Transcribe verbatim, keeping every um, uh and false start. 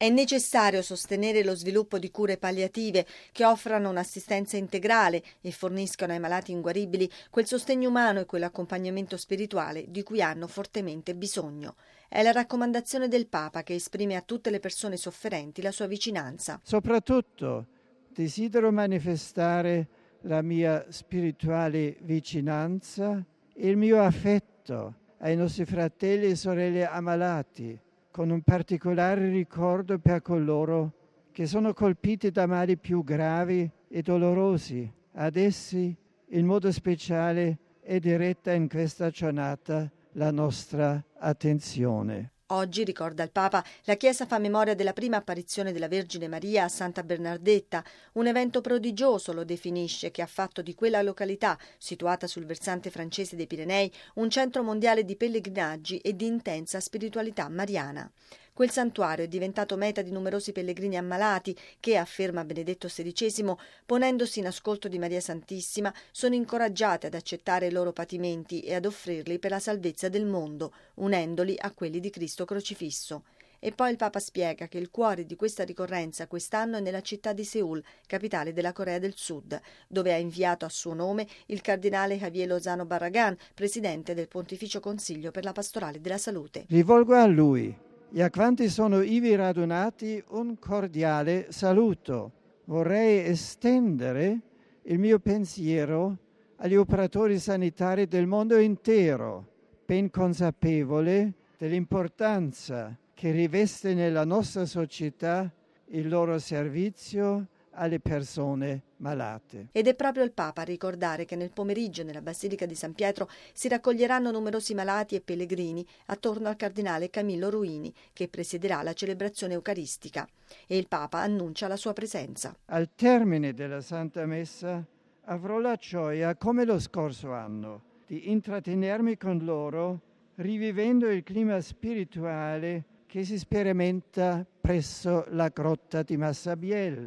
È necessario sostenere lo sviluppo di cure palliative che offrano un'assistenza integrale e forniscano ai malati inguaribili quel sostegno umano e quell'accompagnamento spirituale di cui hanno fortemente bisogno. È la raccomandazione del Papa che esprime a tutte le persone sofferenti la sua vicinanza. Soprattutto desidero manifestare la mia spirituale vicinanza e il mio affetto ai nostri fratelli e sorelle ammalati, con un particolare ricordo per coloro che sono colpiti da mali più gravi e dolorosi. Ad essi, in modo speciale, è diretta in questa giornata la nostra attenzione. Oggi, ricorda il Papa, la Chiesa fa memoria della prima apparizione della Vergine Maria a Santa Bernardetta, un evento prodigioso, lo definisce, che ha fatto di quella località, situata sul versante francese dei Pirenei, un centro mondiale di pellegrinaggi e di intensa spiritualità mariana. Quel santuario è diventato meta di numerosi pellegrini ammalati che, afferma Benedetto sedicesimo, ponendosi in ascolto di Maria Santissima, sono incoraggiati ad accettare i loro patimenti e ad offrirli per la salvezza del mondo, unendoli a quelli di Cristo crocifisso. E poi il Papa spiega che il cuore di questa ricorrenza quest'anno è nella città di Seul, capitale della Corea del Sud, dove ha inviato a suo nome il cardinale Javier Lozano Barragán, presidente del Pontificio Consiglio per la Pastorale della Salute. Rivolgo a lui e a quanti sono ivi radunati un cordiale saluto. Vorrei estendere il mio pensiero agli operatori sanitari del mondo intero, ben consapevole dell'importanza che riveste nella nostra società il loro servizio alle persone malate. Ed è proprio il Papa a ricordare che nel pomeriggio nella Basilica di San Pietro si raccoglieranno numerosi malati e pellegrini attorno al cardinale Camillo Ruini, che presiderà la celebrazione eucaristica, e il Papa annuncia la sua presenza. Al termine della Santa Messa avrò la gioia, come lo scorso anno, di intrattenermi con loro, rivivendo il clima spirituale che si sperimenta presso la grotta di Massabielle.